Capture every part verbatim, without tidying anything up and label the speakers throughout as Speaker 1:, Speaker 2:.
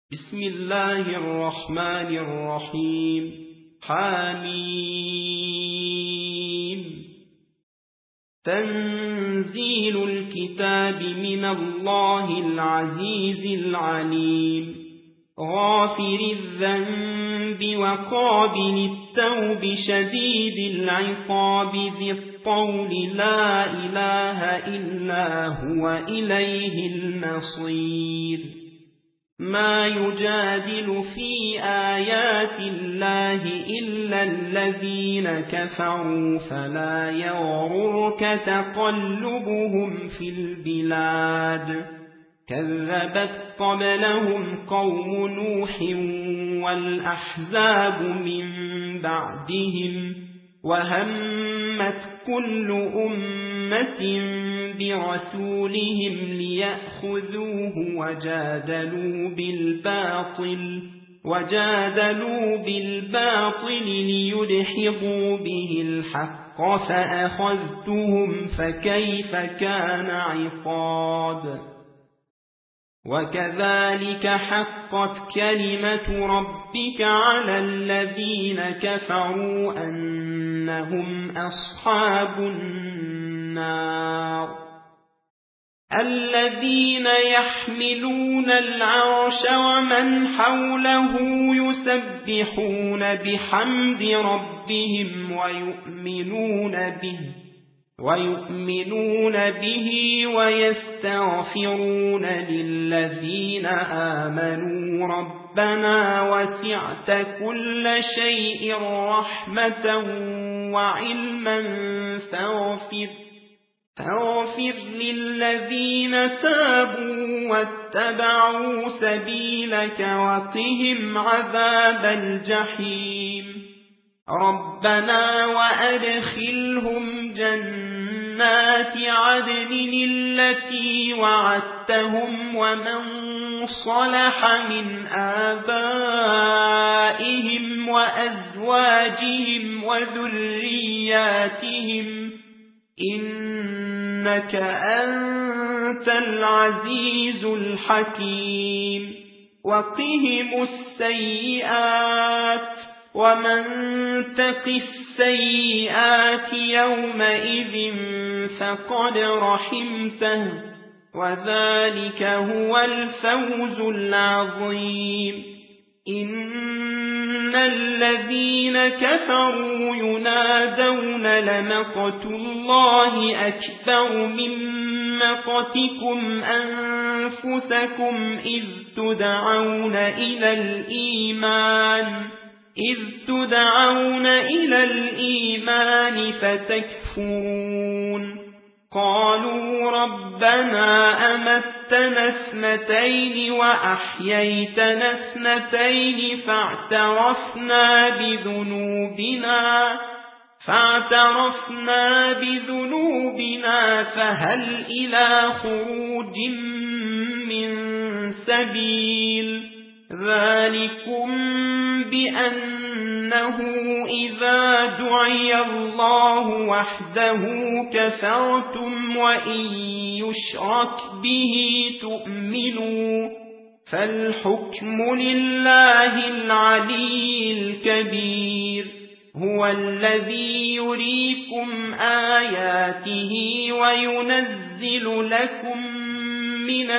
Speaker 1: بسم الله الرحمن الرحيم. حميم. تنزيل الكتاب من الله العزيز العليم، غافر الذنب وقابل التوب شديد العقاب ذي الطول لا إله إلا هو إليه المصير. ما يجادل في آيات الله إلا الذين كفروا فلا يغررك تقلبهم في البلاد. كذبت قبلهم قوم نوح والأحزاب من بعدهم، وهمت كل أمة برسولهم ليأخذوه وجادلوا بالباطل وجادلوا بالباطل ليدحضوا به الحق فأخذتهم فكيف كان عقاب. وكذلك حقت كلمة ربك على الذين كفروا أنهم أصحاب النار. الذين يحملون العرش ومن حوله يسبحون بحمد ربهم ويؤمنون به ويؤمنون به ويستغفرون للذين آمنوا ربنا وسعت كل شيء رحمة وعلما فاغفر فاغفر للذين تابوا واتبعوا سبيلك وقهم عذاب الجحيم. ربنا وأدخلهم جنات عدن التي وعدتهم ومن صلح من آبائهم وأزواجهم وذرياتهم إنك أنت العزيز الحكيم. وقهم السيئات ومن تق السيئات يومئذ فقد رحمته وذلك هو الفوز العظيم. إن الذين كفروا ينادون لمقت الله أكبر من مقتكم أنفسكم إذ تدعون إلى الإيمان إذ تدعون إلى الإيمان فتكفرون. قالوا ربنا أمتنا اثنتين وأحييتنا اثنتين فاعترفنا بذنوبنا فاعترفنا بذنوبنا فهل إلى خروج من سبيل. ذلكم بأنه إذا دعي الله وحده كفرتم وإن يشرك به تؤمنوا فالحكم لله العلي الكبير. هو الذي يريكم آياته وينزل لكم من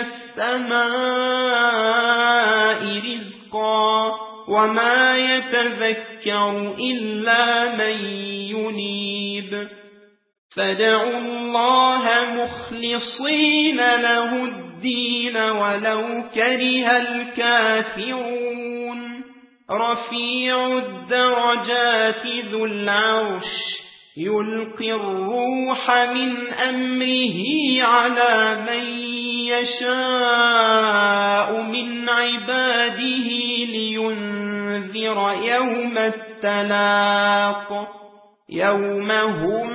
Speaker 1: السماء رزقا وما يتذكر إلا من ينيب. فادعوا الله مخلصين له الدين ولو كره الكافرون. رفيع الدرجات ذو العرش يلقي الروح من أمره على من يشاء من عباده لينذر يوم التلاق يوم هم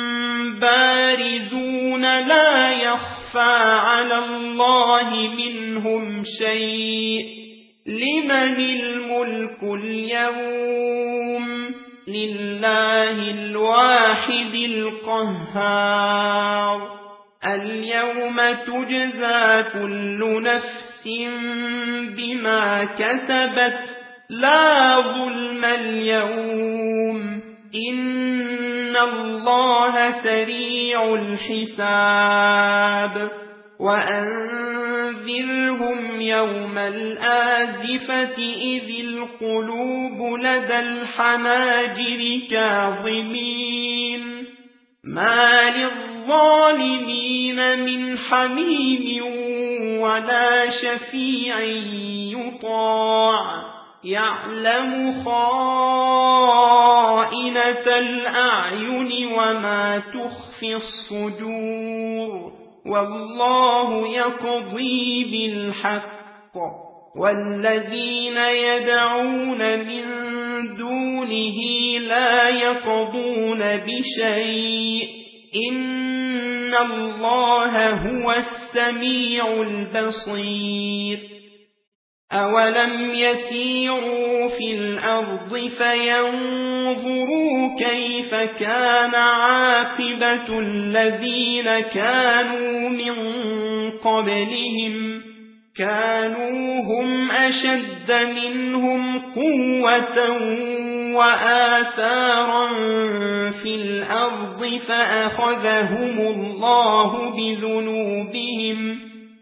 Speaker 1: بارزون لا يخفى على الله منهم شيء. لمن الملك اليوم؟ لله الواحد القهار. اليوم تجزى كل نفس بما بما كسبت لا ظلم اليوم إن الله سريع الحساب وأنذرهم يوم الآزفة إذ القلوب لدى الحناجر كاظمين ما للظالمين من حميم ولا شفيع يطاع يعلم خائنة الأعين وما تخفي الصدور والله يقضي بالحق والذين يدعون من دونه لا يقضون بشيء إن الله هو السميع البصير أولم يسيروا في الأرض فينظروا كيف كان عاقبة الذين كانوا من قبلهم كانوا هم أشد منهم قوة وآثارا في الأرض فأخذهم الله بذنوبهم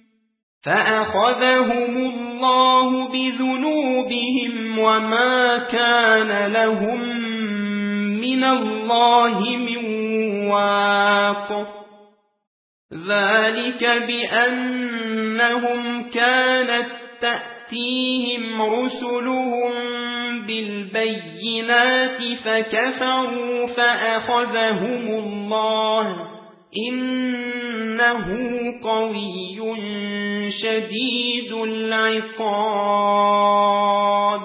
Speaker 1: فأخذهم الله بذنوبهم وما كان لهم من الله من واق ذلك بأنهم كانت تأتيهم رسلهم بالبينات فكفروا فأخذهم الله إنه قوي شديد العقاب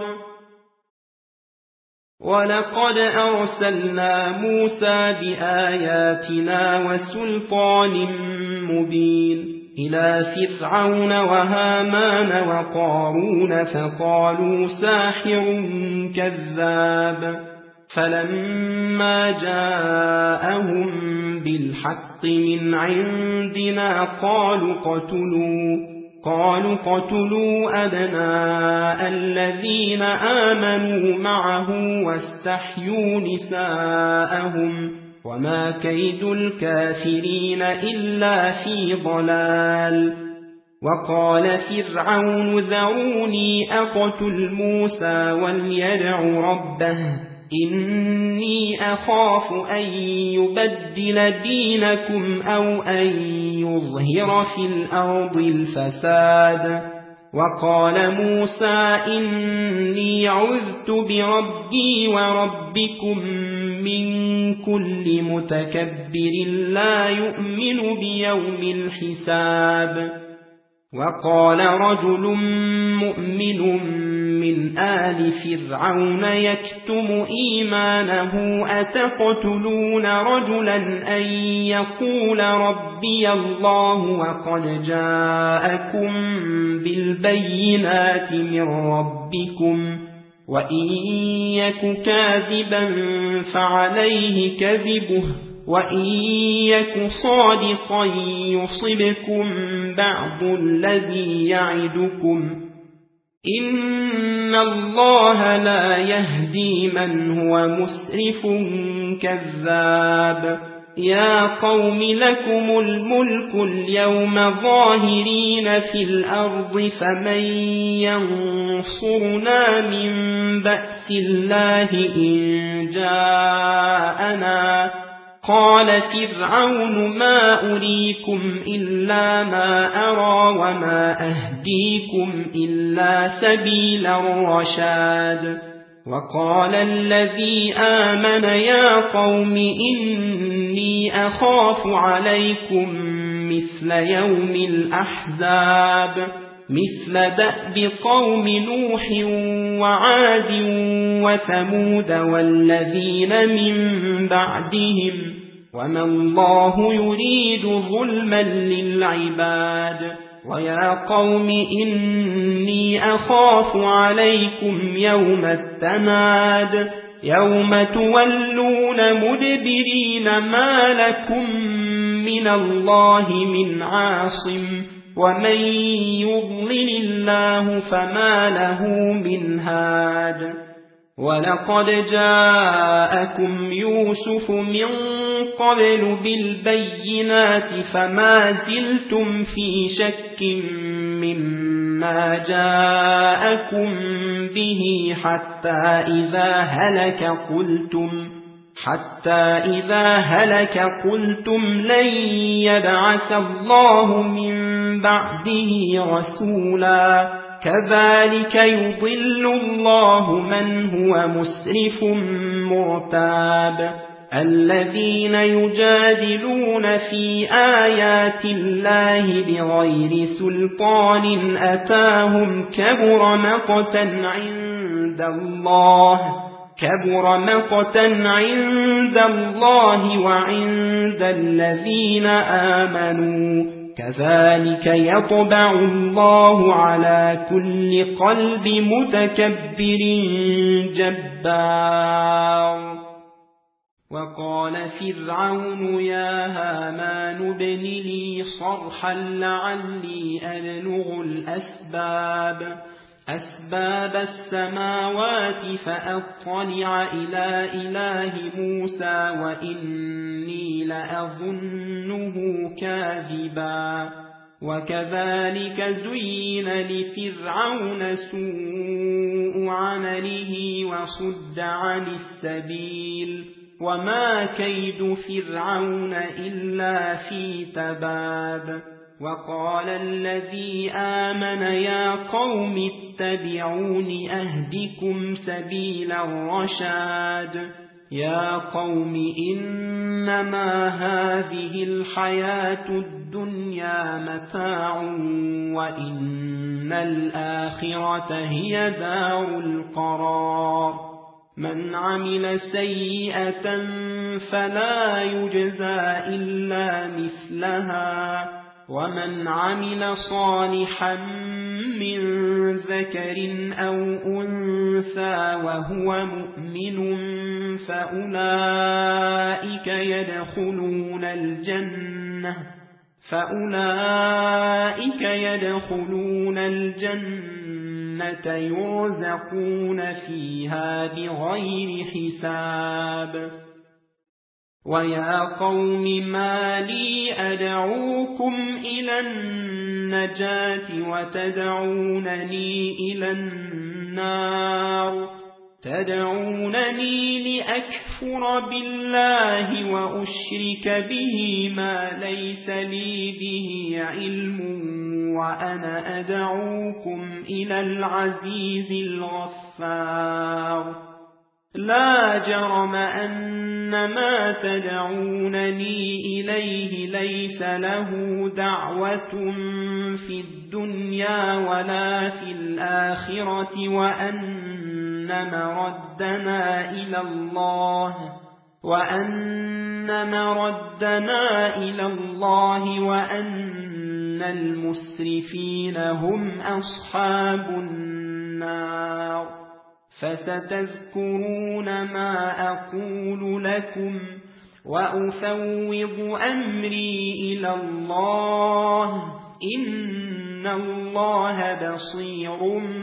Speaker 1: ولقد أرسلنا موسى بآياتنا وسلطان مبين إلى فرعون وهامان وقارون فقالوا ساحر كذاب فلما جاءهم بالحق من عندنا قالوا قتلوا قالوا قتلوا أبناء الذين آمنوا معه واستحيوا نساءهم وما كيد الكافرين إلا في ضلال وقال فرعون ذروني أقتل موسى وليدع ربه إني أخاف أن يبدل دينكم أو أن يظهر في الأرض الفساد وقال موسى إني عذت بربي وربكم من كل متكبر لا يؤمن بيوم الحساب وقال رجل مؤمن من آل فرعون يكتم إيمانه أتقتلون رجلا أن يقول ربي الله وقد جاءكم بالبينات من ربكم وإن يك كاذبا فعليه كذبه وإن يك صادقا يصبكم بعض الذي يعدكم إن الله لا يهدي من هو مسرف كذاب يا قوم لكم الملك اليوم ظاهرين في الأرض فمن ينصرنا من بأس الله إن جاءنا قال فرعون ما أريكم إلا ما أرى وما أهديكم إلا سبيل الرشاد وقال الذي آمن يا قوم إني أخاف عليكم مثل يوم الأحزاب مثل دأب قوم نوح وعاد وثمود والذين من بعدهم وما الله يريد ظلما للعباد ويا قوم إني أخاف عليكم يوم التناد يوم تولون مدبرين ما لكم من الله من عاصم ومن يضلل الله فما له من هاد ولقد جاءكم يوسف من قبل بالبينات فما زلتم في شك مما جاءكم به حتى إذا هلك قلتم حتى إذا هلك قلتم لن يبعث الله من بعده رسولا كذلك يضل الله من هو مسرف مرتاب الذين يجادلون في آيات الله بغير سلطان أتاهم كبر مقتا عند الله كبر مقتا عند الله وعند الذين آمنوا كذلك يطبع الله على كل قلب متكبر جبار وقال فرعون يا هامان ابن لي صرحا لعلي أبلغ الأسباب أسباب السماوات فأطلع إلى إله موسى وإني لأظنه كاذبا وكذلك زين لفرعون سوء عمله وصد عن السبيل وما كيد فرعون إلا في تباب وقال الذي آمن يا قوم اتبعون أهدكم سبيل الرشاد يا قوم إنما هذه الحياة الدنيا متاع وإن الآخرة هي دار القرار من عمل سيئة فلا يجزى إلا مثلها ومن عمل صالحا من ذكر أو أنثى وهو مؤمن فأولئك يدخلون الجنة فأولئك يدخلون الجنة يرزقون فيها بغير حساب ويا قوم ما لي أدعوكم إلى النجاة وتدعونني إلى النار تدعونني لأكفر بالله وأشرك به ما ليس لي به علم وأنا أدعوكم إلى العزيز الغفار لا جرم أن ما تدعونني إليه ليس له دعوة في الدنيا ولا في الآخرة وأن مردنا إلى الله وأن مردنا إلى الله وأن المسرفين هم أصحاب النار فستذكرون ما أقول لكم وأفوض أمري إلى الله إن الله بصير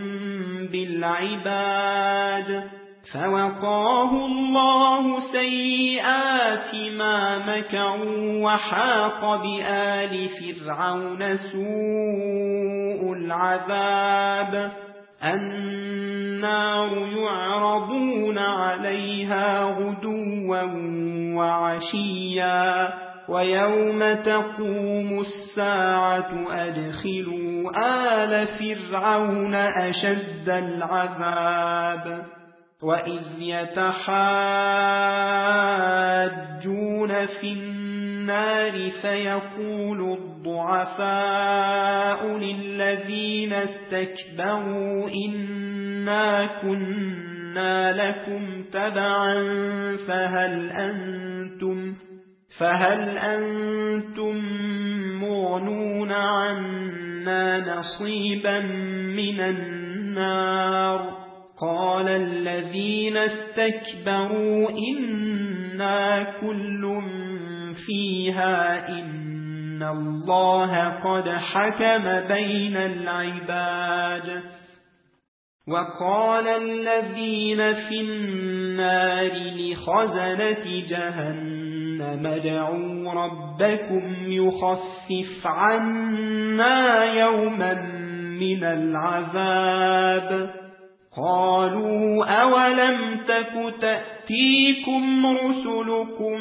Speaker 1: بالعباد فوقاه الله سيئات ما مكروا وحاق بآل فرعون سوء العذاب النار يعرضون عليها غدوا وعشيا ويوم تقوم الساعة أدخلوا آل فرعون أشد العذاب وإذ يتحاجون في النار فيقول الضعفاء للذين استكبروا إنا كنا لكم تبعا فهل أنتم فهل أنتم مغنون عنا نصيبا من النار قال الذين استكبروا إنا كل فيها إن إن الله قد حكم بين العباد. وقال الذين في النار لخزنة جهنم ادعوا ربكم يخفف عنا يوما من العذاب. قالوا أولم تك تأتيكم رسلكم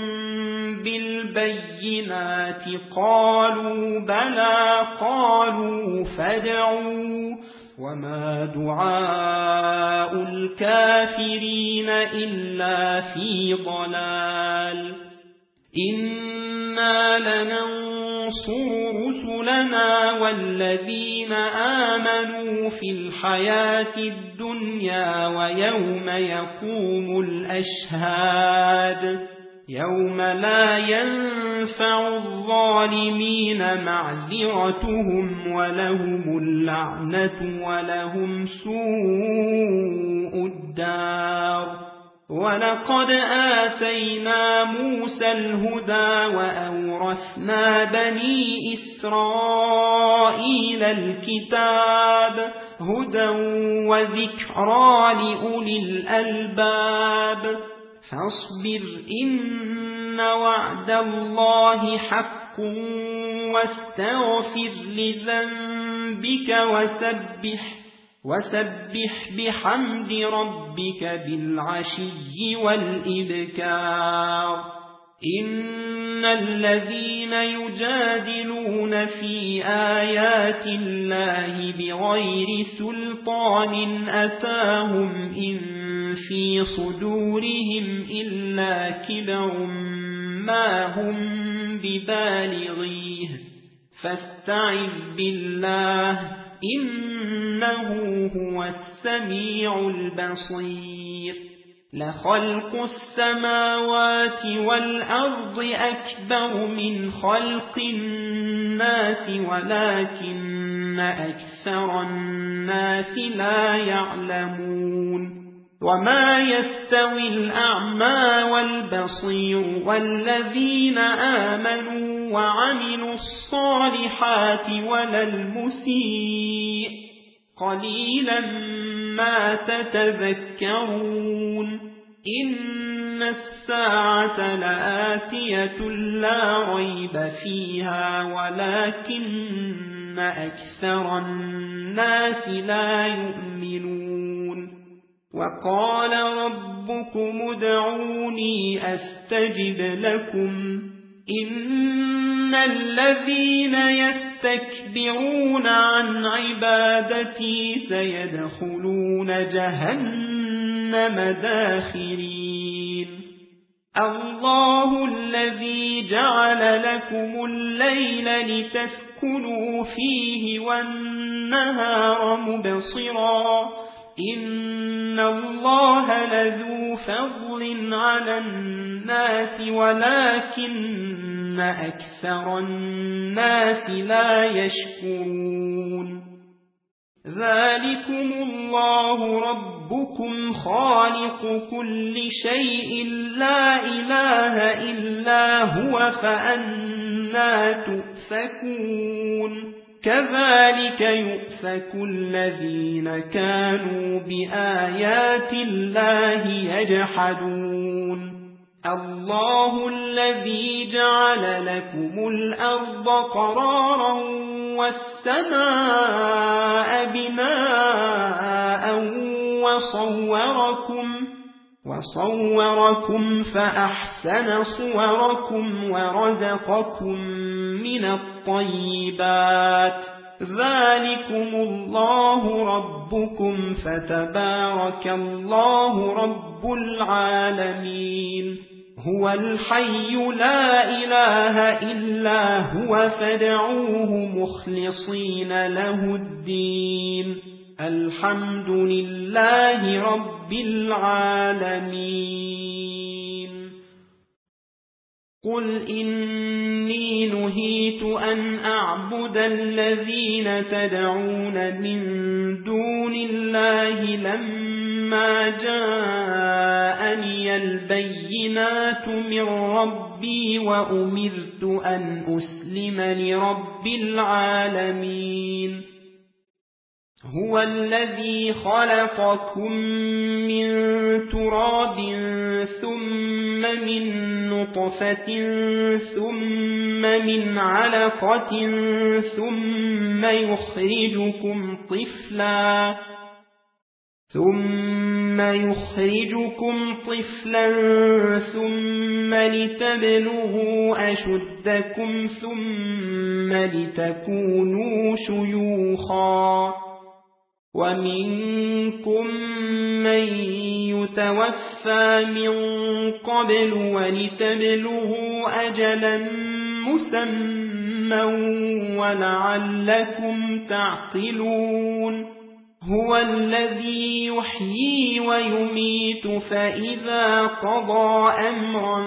Speaker 1: بالبينات؟ قالوا بلى. قالوا فادعوا. وما دعاء الكافرين إلا في ضلال. إنا لننصر رسلنا والذين آمنوا في الحياة الدنيا ويوم يقوم الأشهاد يوم لا ينفع الظالمين معذرتهم ولهم اللعنة ولهم سوء الدار. ولقد آتينا موسى الهدى وأورثنا بني إسرائيل الكتاب هدى وذكرى لأولي الألباب. فاصبر إن وعد الله حق واستغفر لذنبك وسبح وسبح بحمد ربك بالعشي والإبكار. إن الذين يجادلون في آيات الله بغير سلطان أتاهم إن في صدورهم إلا كبر ما هم ببالغيه فاستعذ بالله إنه هو السميع البصير. لخلق السماوات والأرض أكبر من خلق الناس ولكن أكثر الناس لا يعلمون. وما يستوي الأعمى والبصير والذين آمنوا وعملوا الصالحات ولا المسيء قليلا ما تتذكرون. إن الساعة لآتية لا ريب فيها ولكن أكثر الناس لا يؤمنون. وقال ربكم ادعوني أستجب لكم إن الذين يستكبرون عن عبادتي سيدخلون جهنم داخرين. الله الذي جعل لكم الليل لتسكنوا فيه والنهار مبصرا إن الله لذو فضل على الناس ولكن أكثر الناس لا يشكرون. ذلكم الله ربكم خالق كل شيء لا إله إلا هو فأنى تؤفكون. كذلك يؤفك الذين كانوا بآيات الله يجحدون. الله الذي جعل لكم الأرض قرارا والسماء بناء وصوركم وصوركم فأحسن صوركم ورزقكم من الطيبات. ذلكم الله ربكم فتبارك الله رب العالمين. هو الحي لا إله إلا هو فادعوه مخلصين له الدين. الحمد لله رب العالمين. قل إني نهيت أن أعبد الذين تدعون من دون الله لما جاءني البينات من ربي ربي وأمرت أن أسلم لرب العالمين هو الذي خلقكم من تراب ثم من نطفة ثم من علقة ثم يخرجكم طفلا ثم يخرجكم طفلا ثم لتبلغوا أشدكم ثم لتكونوا شيوخا ومنكم من يتوفى من قبل ولتبلغوا أجلا مسمى ولعلكم تعقلون هو الذي يحيي ويميت فإذا قضى أمرا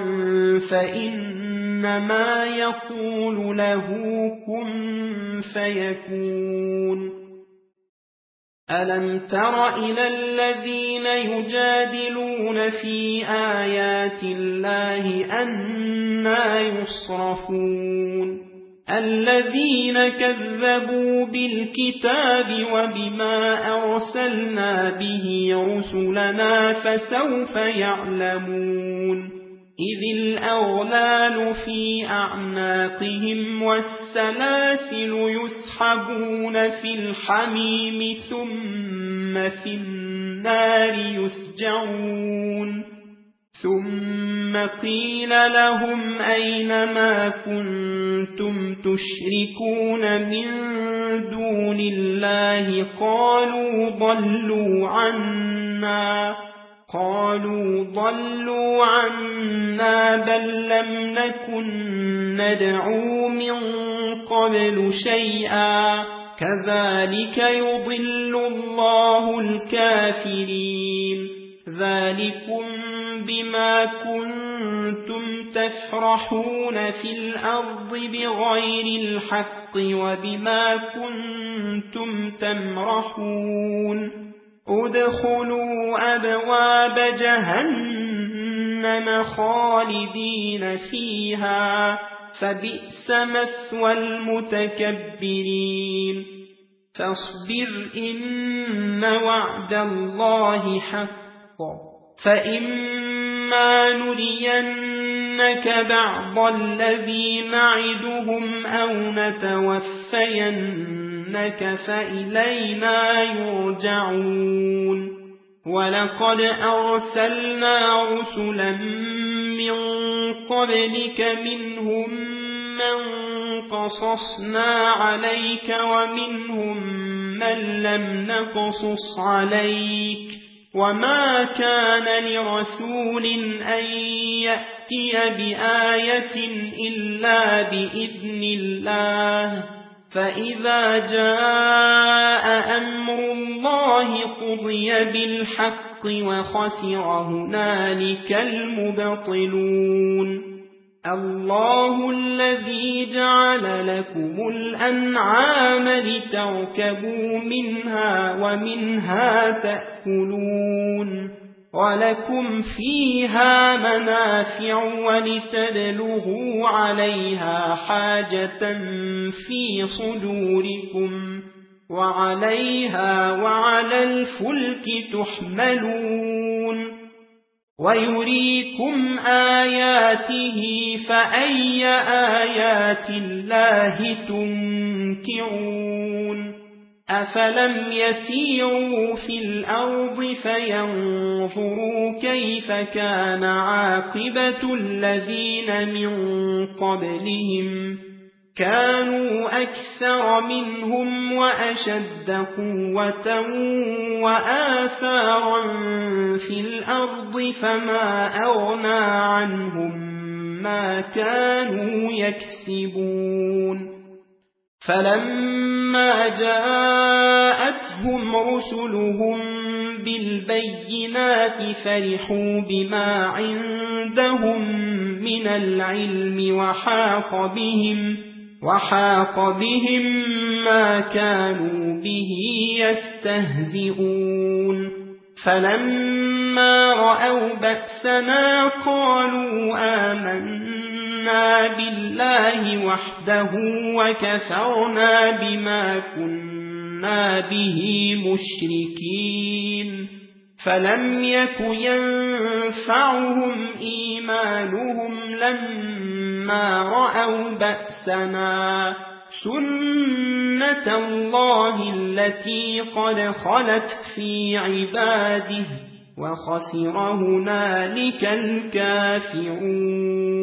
Speaker 1: فإنما يقول له كن فيكون ألم تر إلى الذين يجادلون في آيات الله أنى يصرفون الذين كذبوا بالكتاب وبما أرسلنا به رسلنا فسوف يعلمون إذ الأغلال في أعناقهم والسلاسل يسحبون في الحميم ثم في النار يسجعون ثم قيل لهم أين ما كنتم تشركون من دون الله قالوا ضلوا عنا قالوا ضلوا عنا بل لم نكن ندعو من قبل شيئا كذلك يضل الله الكافرين ذلكم بما كنتم تفرحون في الأرض بغير الحق وبما كنتم تمرحون ادخلوا أبواب جهنم خالدين فيها فبئس مثوى المتكبرين فاصبر إن وعد الله حق فإما نرينك بعض الذي نعدهم أو نتوفينك فإلينا يرجعون ولقد أرسلنا رسلا من قبلك منهم من قصصنا عليك ومنهم من لم نقصص عليك وما كان لرسول أن يأتي بآية إلا بإذن الله فإذا جاء أمر الله قضي بالحق وخسر هنالك المبطلون الله الذي جعل لكم الأنعام لتركبوا منها ومنها تأكلون ولكم فيها منافع ولتبلغوا عليها حاجة في صدوركم وعليها وعلى الفلك تحملون ويريكم آياته فأي آيات الله تنكرون أفلم يسيروا في الأرض فينظروا كيف كان عاقبة الذين من قبلهم كانوا أكثر منهم وأشد قوة وآثارا في الأرض فما أغنى عنهم ما كانوا يكسبون فلما جاءتهم رسلهم بالبينات فرحوا بما عندهم من العلم وحاق بهم وحاق بهم ما كانوا به يستهزئون فلما رأوا بأسنا قالوا آمنا آمنا بالله وحده وكفرنا بما كنا به مشركين فلم يك ينفعهم إيمانهم لما رأوا بأسنا سنة الله التي قد خلت في عباده وخسر هنالك الكافرون.